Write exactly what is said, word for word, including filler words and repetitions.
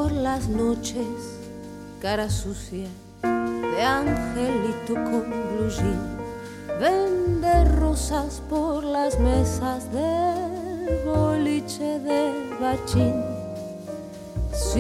por las noches, cara sucia de angelito con blue jean, vende rosas por las mesas del boliche de Bachín.